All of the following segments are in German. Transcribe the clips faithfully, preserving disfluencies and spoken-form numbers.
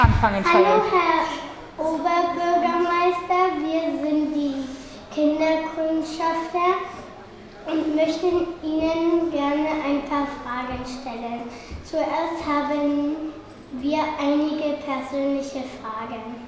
Anfangen, Hallo Herr Oberbürgermeister, wir sind die Kinderkundschafter und möchten Ihnen gerne ein paar Fragen stellen. Zuerst haben wir einige persönliche Fragen.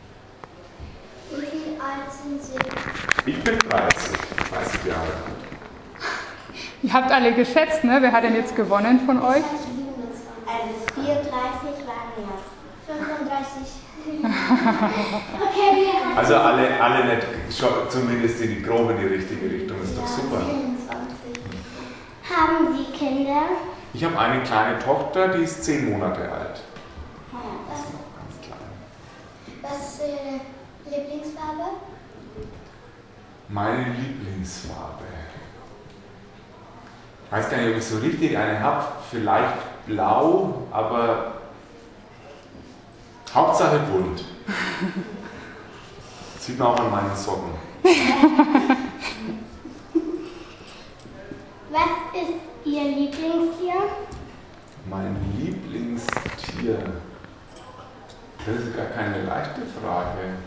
Wie alt sind Sie? Ich bin dreißig, dreißig Jahre alt. Ihr habt alle geschätzt, ne? Wer hat denn jetzt gewonnen von euch? Also vierunddreißig waren ja. fünfunddreißig. Okay, wir haben Also alle, alle nicht, schon zumindest in die grobe, in die richtige Richtung, ist doch super. vierundzwanzig. Haben Sie Kinder? Ich habe eine kleine Tochter, die ist zehn Monate alt. Was, Ganz klein. was ist Ihre Lieblingsfarbe? Meine Lieblingsfarbe. Ich weiß gar nicht, ob ich so richtig eine habe. Vielleicht blau, aber Hauptsache bunt. Sieht man auch an meinen Socken. Was ist Ihr Lieblingstier? Mein Lieblingstier. Das ist gar keine leichte Frage.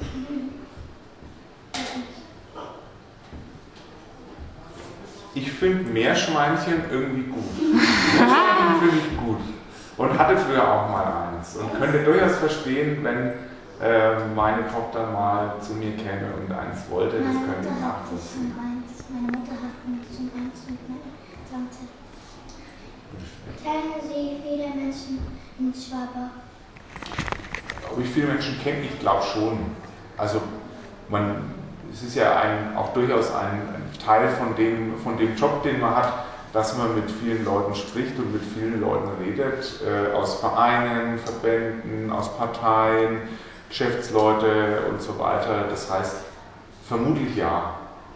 Ich finde Meerschweinchen irgendwie gut. Meerschweinchen finde ich gut. Und hatte früher auch mal eins. Und könnte durchaus verstehen, wenn äh, meine Tochter mal zu mir käme und eins wollte. Das könnte ich nachvollziehen. Meine Mutter hat schon eins und meine Tante. Kennen Sie viele Menschen in Schwabach? Ob ich viele Menschen kenne, ich glaube schon. Also man, es ist ja ein, auch durchaus ein, ein Teil von dem, von dem Job, den man hat, dass man mit vielen Leuten spricht und mit vielen Leuten redet, äh, aus Vereinen, Verbänden, aus Parteien, Geschäftsleute und so weiter. Das heißt, vermutlich ja.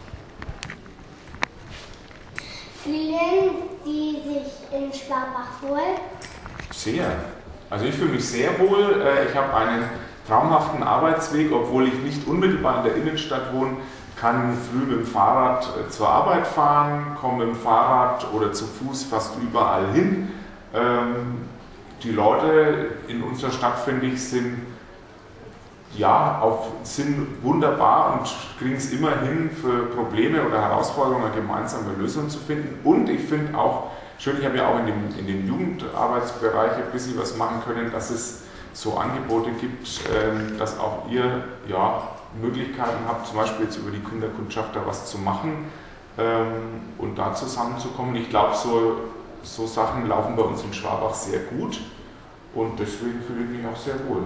Fühlen Sie sich in Schwabach wohl? Sehr. Also ich fühle mich sehr wohl. Ich habe einen traumhaften Arbeitsweg, obwohl ich nicht unmittelbar in der Innenstadt wohne, kann früh mit dem Fahrrad zur Arbeit fahren, komme mit dem Fahrrad oder zu Fuß fast überall hin. Die Leute in unserer Stadt, finde ich, sind, ja, auf, sind wunderbar und kriegen es immer hin, für Probleme oder Herausforderungen eine gemeinsame Lösung zu finden. Und ich finde auch schön, ich habe ja auch in dem, in dem Jugendarbeitsbereich ein bisschen was machen können, dass es so Angebote gibt, dass auch ihr ja, Möglichkeiten habt, zum Beispiel jetzt über die Kinderkundschafter was zu machen und da zusammenzukommen. Ich glaube, so, so Sachen laufen bei uns in Schwabach sehr gut und deswegen fühle ich mich auch sehr wohl.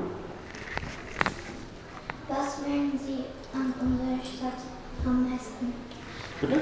Was mögen Sie an unserer Stadt am meisten? Bitte?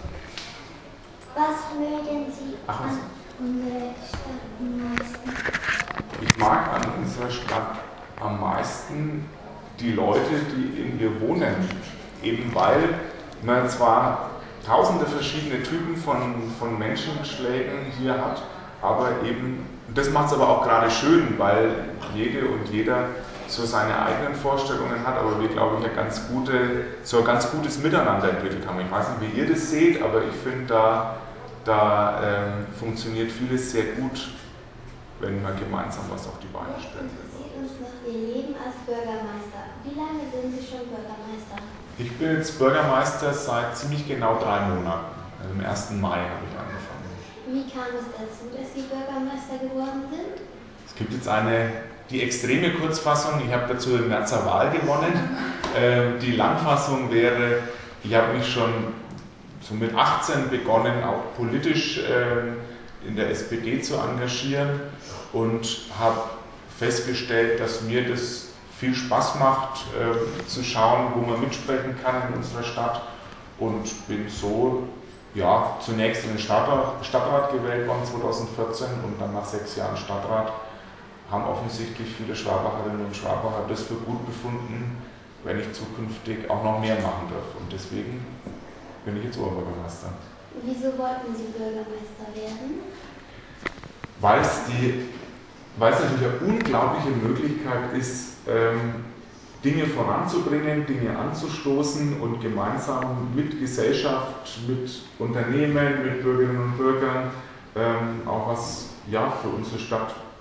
Was mögen Sie Ach, was? an unserer Stadt am meisten? Ich mag an unserer Stadt am meisten die Leute, die in ihr wohnen. Eben weil man zwar tausende verschiedene Typen von, von Menschenschlägen hier hat, aber eben, das macht es aber auch gerade schön, weil jede und jeder so seine eigenen Vorstellungen hat, aber wir, glaube ich, ein ganz, gute, so ein ganz gutes Miteinander entwickelt haben. Ich weiß nicht, wie ihr das seht, aber ich finde, da, da ähm, funktioniert vieles sehr gut, wenn man gemeinsam was auf die Beine stellt. Interessiert uns noch Ihr Leben als Bürgermeister. Wie lange sind Sie schon Bürgermeister? Ich bin jetzt Bürgermeister seit ziemlich genau drei Monaten. Also im ersten Mai habe ich angefangen. Wie kam es dazu, dass Sie Bürgermeister geworden sind? Es gibt jetzt eine, die extreme Kurzfassung, ich habe dazu im März eine Wahl gewonnen. Ähm, die Langfassung wäre, ich habe mich schon so mit achtzehn begonnen, auch politisch ähm, in der S P D zu engagieren und habe festgestellt, dass mir das viel Spaß macht, äh, zu schauen, wo man mitsprechen kann in unserer Stadt und bin so ja, zunächst in den Stadtrat, Stadtrat gewählt worden zweitausendvierzehn und dann nach sechs Jahren Stadtrat haben offensichtlich viele Schwabacherinnen und Schwabacher das für gut befunden, wenn ich zukünftig auch noch mehr machen darf. Und deswegen bin ich jetzt Oberbürgermeister. Wieso wollten Sie Bürgermeister werden? Weil es, die, weil es natürlich eine unglaubliche Möglichkeit ist, ähm, Dinge voranzubringen, Dinge anzustoßen und gemeinsam mit Gesellschaft, mit Unternehmen, mit Bürgerinnen und Bürgern ähm, auch was ja, für unsere Stadt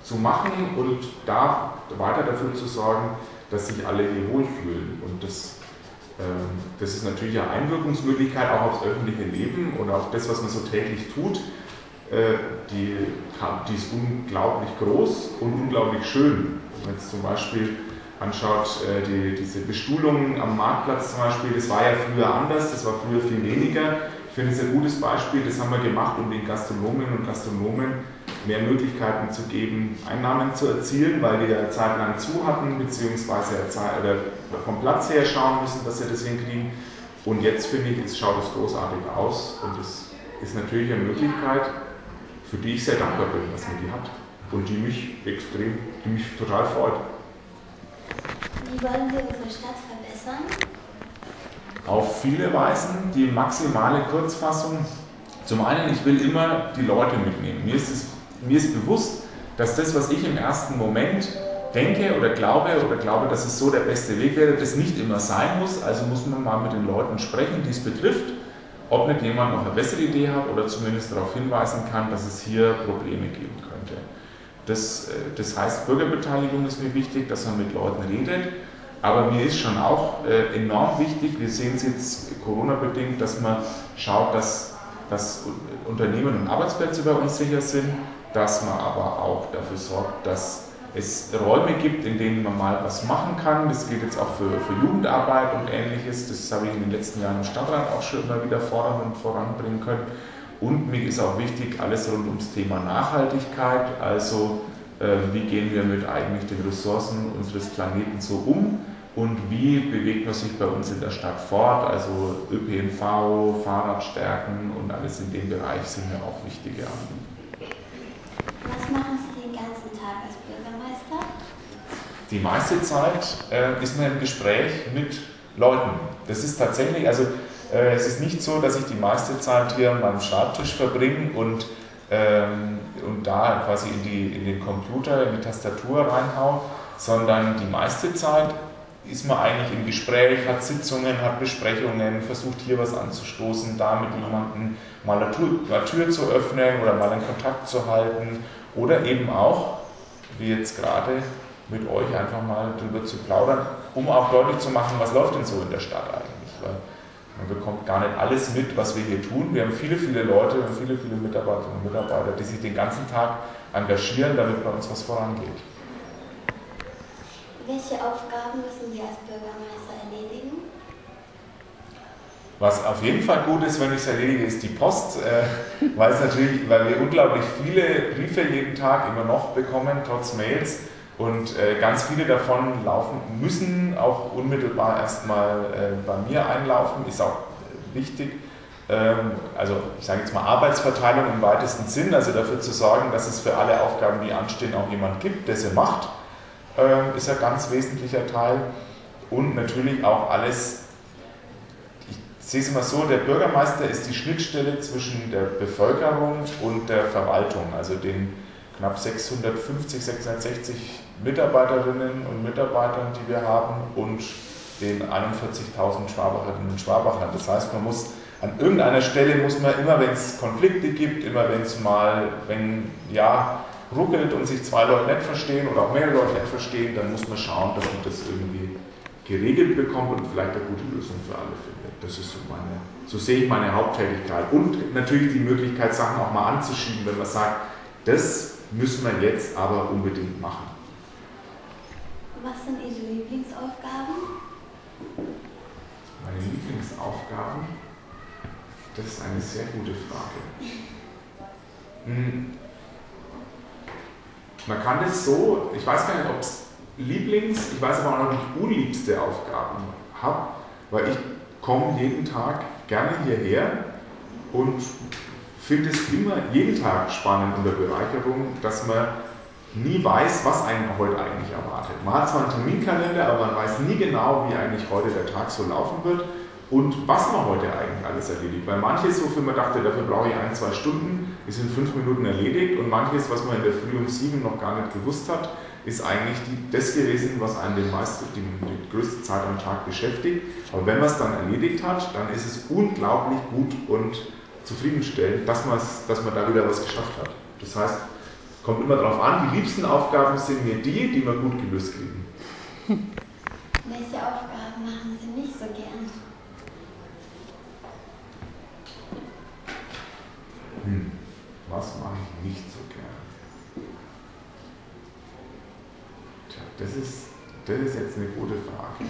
zu machen und da weiter dafür zu sorgen, dass sich alle hier wohlfühlen. Und das, ähm, das ist natürlich eine Einwirkungsmöglichkeit auch aufs öffentliche Leben und auf das, was man so täglich tut. Äh, die, die ist unglaublich groß und unglaublich schön. Wenn man jetzt zum Beispiel anschaut, äh, die, diese Bestuhlungen am Marktplatz zum Beispiel, das war ja früher anders, das war früher viel weniger. Ich finde es ein gutes Beispiel, das haben wir gemacht, um den Gastronominnen und Gastronomen mehr Möglichkeiten zu geben, Einnahmen zu erzielen, weil die ja zeitlang zu hatten, beziehungsweise oder vom Platz her schauen müssen, dass sie das hinkriegen. Und jetzt finde ich, es schaut es großartig aus und es ist natürlich eine Möglichkeit, für die ich sehr dankbar bin, dass man die hat und die mich extrem, die mich total freut. Wie wollen wir unsere Stadt verbessern? Auf viele Weisen. Die maximale Kurzfassung. Zum einen, ich will immer die Leute mitnehmen. Mir ist, es, mir ist bewusst, dass das, was ich im ersten Moment denke oder glaube oder glaube, dass es so der beste Weg wäre, das nicht immer sein muss. Also muss man mal mit den Leuten sprechen, die es betrifft, ob nicht jemand noch eine bessere Idee hat oder zumindest darauf hinweisen kann, dass es hier Probleme geben könnte. Das, das heißt, Bürgerbeteiligung ist mir wichtig, dass man mit Leuten redet. Aber mir ist schon auch äh, enorm wichtig, wir sehen es jetzt Corona-bedingt, dass man schaut, dass, dass Unternehmen und Arbeitsplätze bei uns sicher sind, dass man aber auch dafür sorgt, dass es Räume gibt, in denen man mal was machen kann. Das geht jetzt auch für, für Jugendarbeit und Ähnliches. Das habe ich in den letzten Jahren im Stadtrat auch schon immer wieder fordern und voranbringen können. Und mir ist auch wichtig, alles rund ums Thema Nachhaltigkeit, also äh, wie gehen wir mit eigentlich den Ressourcen unseres Planeten so um und wie bewegt man sich bei uns in der Stadt fort, also Ö P N V, Fahrradstärken und alles in dem Bereich sind mir auch wichtige Anliegen. Was machen Sie den ganzen Tag als Bürgermeister? Die meiste Zeit äh, ist man im Gespräch mit Leuten. Das ist tatsächlich, also äh, es ist nicht so, dass ich die meiste Zeit hier an meinem Schreibtisch verbringe und, ähm, und da quasi in, die, in den Computer, in die Tastatur reinhau, sondern die meiste Zeit ist man eigentlich im Gespräch, hat Sitzungen, hat Besprechungen, versucht hier was anzustoßen, da mit jemandem mal eine Tür, eine Tür zu öffnen oder mal einen Kontakt zu halten oder eben auch, wie jetzt gerade, mit euch einfach mal drüber zu plaudern, um auch deutlich zu machen, was läuft denn so in der Stadt eigentlich. Weil man bekommt gar nicht alles mit, was wir hier tun. Wir haben viele, viele Leute, wir haben viele, viele Mitarbeiterinnen und Mitarbeiter, die sich den ganzen Tag engagieren, damit bei uns was vorangeht. Welche Aufgaben müssen Sie als Bürgermeister erledigen? Was auf jeden Fall gut ist, wenn ich es erledige, ist die Post, äh, weil es natürlich, weil wir unglaublich viele Briefe jeden Tag immer noch bekommen, trotz Mails. Und äh, ganz viele davon laufen, müssen auch unmittelbar erstmal äh, bei mir einlaufen, ist auch äh, wichtig. Ähm, also ich sage jetzt mal Arbeitsverteilung im weitesten Sinn, also dafür zu sorgen, dass es für alle Aufgaben, die anstehen, auch jemand gibt, der sie macht, äh, ist ein ganz wesentlicher Teil. Und natürlich auch alles, ich sehe es immer so, der Bürgermeister ist die Schnittstelle zwischen der Bevölkerung und der Verwaltung, also den knapp sechshundertfünfzig, sechshundertsechzig Mitarbeiterinnen und Mitarbeitern, die wir haben, und den einundvierzigtausend Schwabacherinnen und Schwabachern. Das heißt, man muss an irgendeiner Stelle, muss man immer, wenn es Konflikte gibt, immer wenn es mal, wenn ja, ruckelt und sich zwei Leute nicht verstehen oder auch mehrere Leute nicht verstehen, dann muss man schauen, dass man das irgendwie geregelt bekommt und vielleicht eine gute Lösung für alle findet. Das ist so meine, so sehe ich meine Haupttätigkeit. Und natürlich die Möglichkeit, Sachen auch mal anzuschieben, wenn man sagt, das müssen wir jetzt aber unbedingt machen. Was sind Ihre Lieblingsaufgaben? Meine Lieblingsaufgaben? Das ist eine sehr gute Frage. Hm. Man kann das so, ich weiß gar nicht, ob es Lieblings-, ich weiß aber auch noch nicht unliebste Aufgaben habe, weil ich komme jeden Tag gerne hierher und finde es immer jeden Tag spannend und eine Bereicherung, dass man nie weiß, was einen heute eigentlich erwartet. Man hat zwar einen Terminkalender, aber man weiß nie genau, wie eigentlich heute der Tag so laufen wird und was man heute eigentlich alles erledigt. Weil manches, wofür man dachte, dafür brauche ich ein, zwei Stunden, ist in fünf Minuten erledigt, und manches, was man in der Früh um sieben noch gar nicht gewusst hat, ist eigentlich die, das gewesen, was einen den meisten, die, die größte Zeit am Tag beschäftigt. Aber wenn man es dann erledigt hat, dann ist es unglaublich gut und zufriedenstellend, dass, dass man da wieder was geschafft hat. Das heißt, kommt immer darauf an, die liebsten Aufgaben sind mir die, die wir gut gelöst kriegen. Welche Aufgaben machen Sie nicht so gern? Hm. Was mache ich nicht so gern? Tja, das ist, das ist jetzt eine gute Frage.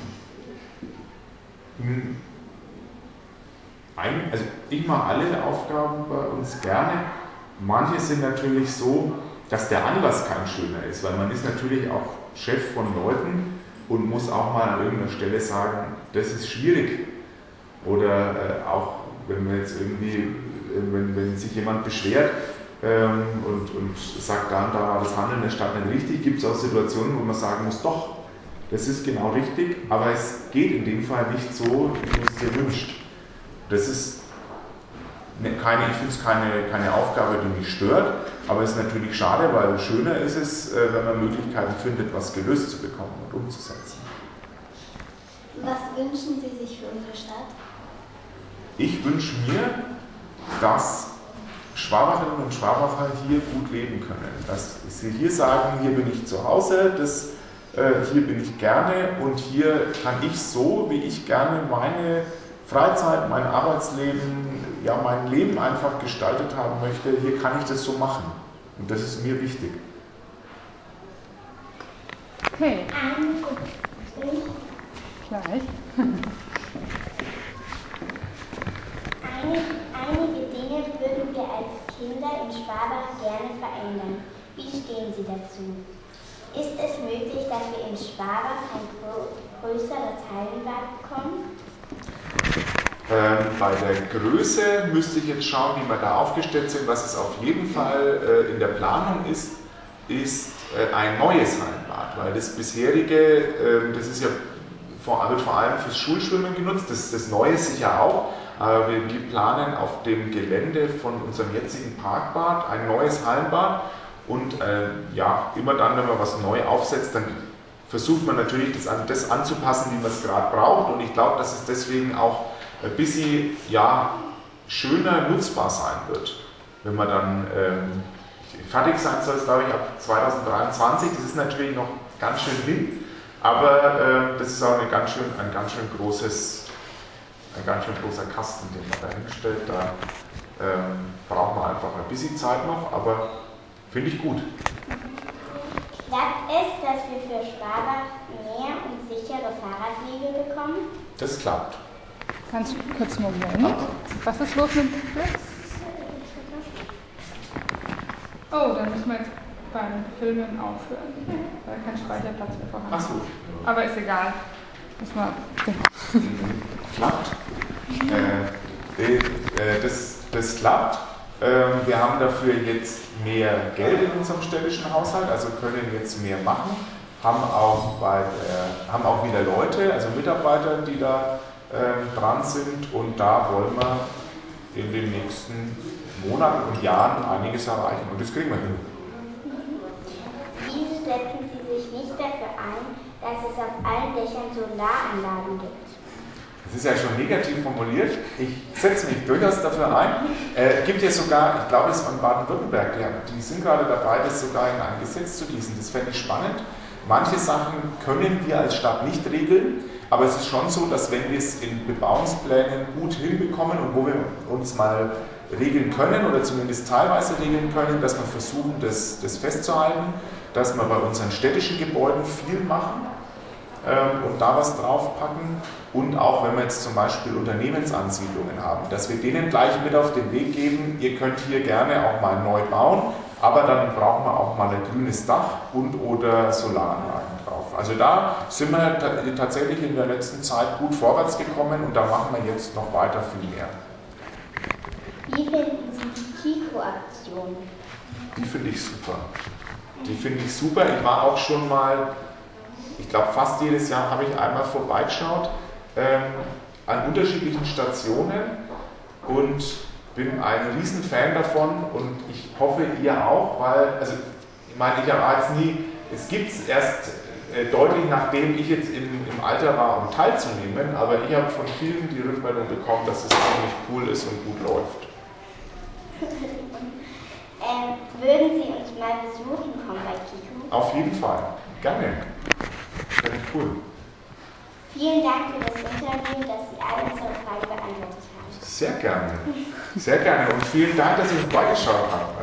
Hm. Ein, also ich mache alle Aufgaben bei uns gerne. Manche sind natürlich so, dass der Anlass kein schöner ist, weil man ist natürlich auch Chef von Leuten und muss auch mal an irgendeiner Stelle sagen, das ist schwierig. Oder äh, auch wenn man jetzt irgendwie, äh, wenn, wenn sich jemand beschwert ähm, und, und sagt, da und da war das Handeln der Stadt nicht richtig, gibt es auch Situationen, wo man sagen muss, doch, das ist genau richtig, aber es geht in dem Fall nicht so, wie man es dir wünscht. Das ist keine, ich finde es keine, keine Aufgabe, die mich stört, aber es ist natürlich schade, weil schöner ist es, wenn man Möglichkeiten findet, was gelöst zu bekommen und umzusetzen. Was wünschen Sie sich für unsere Stadt? Ich wünsche mir, dass Schwabacherinnen und Schwabacher hier gut leben können. Dass sie hier sagen, hier bin ich zu Hause, das, äh, hier bin ich gerne und hier kann ich so, wie ich gerne meine Freizeit, mein Arbeitsleben, ja mein Leben einfach gestaltet haben möchte, hier kann ich das so machen. Und das ist mir wichtig. Okay. Einige, Gleich. einige, einige Dinge würden wir als Kinder in Schwabach gerne verändern. Wie stehen Sie dazu? Ist es möglich, dass wir in Schwabach ein größeres Hallenbad bekommen? Ähm, bei der Größe müsste ich jetzt schauen, wie wir da aufgestellt sind. Was es auf jeden Fall äh, in der Planung ist, ist äh, ein neues Hallenbad, weil das bisherige, äh, das ist ja vor, wird vor allem fürs Schulschwimmen genutzt, das, das Neue sicher auch, aber wir, wir planen auf dem Gelände von unserem jetzigen Parkbad ein neues Hallenbad und äh, ja, immer dann, wenn man was neu aufsetzt, dann versucht man natürlich das, an, das anzupassen, wie man es gerade braucht und ich glaube, dass es deswegen auch ein bisschen ja, schöner nutzbar sein wird, wenn man dann ähm, fertig sein soll, glaube ich, ab zweitausenddreiundzwanzig. Das ist natürlich noch ganz schön hin, aber äh, das ist auch eine ganz schön, ein ganz schön großes, ein ganz schön großer Kasten, den man da hinstellt. Da ähm, braucht man einfach ein bisschen Zeit noch, aber finde ich gut. Klappt es, dass wir für Schwabach mehr und sichere Fahrradwege bekommen? Das klappt. Ganz kurz einen Moment. Was ist los mit dem Blitz? Oh, dann müssen wir jetzt beim Filmen aufhören, weil kein Speicherplatz mehr vorhanden ist. Ach so. Aber ist egal. Muss man. Klappt. Äh, äh, das, das klappt. Ähm, wir haben dafür jetzt mehr Geld in unserem städtischen Haushalt, also können jetzt mehr machen. Haben auch, bei der, haben auch wieder Leute, also Mitarbeiter, die da äh, dran sind und da wollen wir in den nächsten Monaten und Jahren einiges erreichen und das kriegen wir hin. Wieso setzen Sie sich nicht dafür ein, dass es auf allen Dächern Solaranlagen gibt? Das ist ja schon negativ formuliert. Ich setze mich durchaus dafür ein. Es äh, gibt ja sogar, ich glaube, es ist von Baden-Württemberg, die, die sind gerade dabei, das sogar in ein Gesetz zu gießen. Das fände ich spannend. Manche Sachen können wir als Stadt nicht regeln, aber es ist schon so, dass wenn wir es in Bebauungsplänen gut hinbekommen und wo wir uns mal regeln können oder zumindest teilweise regeln können, dass wir versuchen, das, das festzuhalten, dass wir bei unseren städtischen Gebäuden viel machen ähm, und da was draufpacken und auch wenn wir jetzt zum Beispiel Unternehmensansiedlungen haben, dass wir denen gleich mit auf den Weg geben, ihr könnt hier gerne auch mal neu bauen, aber dann brauchen wir auch mal ein grünes Dach und oder Solaranlagen drauf. Also da sind wir tatsächlich in der letzten Zeit gut vorwärts gekommen und da machen wir jetzt noch weiter viel mehr. Wie finden Sie die Kiko-Aktion? Die finde ich super. Die finde ich super. Ich war auch schon mal, ich glaube fast jedes Jahr habe ich einmal vorbeigeschaut ähm, an unterschiedlichen Stationen und bin ein Riesenfan davon und ich hoffe ihr auch, weil, also ich meine, ich habe jetzt nie, es gibt es erst äh, deutlich nachdem ich jetzt in, im Alter war, um teilzunehmen, aber ich habe von vielen die Rückmeldung bekommen, dass es ziemlich cool ist und gut läuft. ähm, Würden Sie uns mal besuchen kommen bei Kiku? Auf jeden Fall. Gerne. Sehr cool. Vielen Dank für das Interview, dass Sie alle unsere Fragen beantwortet haben. Sehr gerne. Sehr gerne. Und vielen Dank, dass ihr uns beigeschaut habt.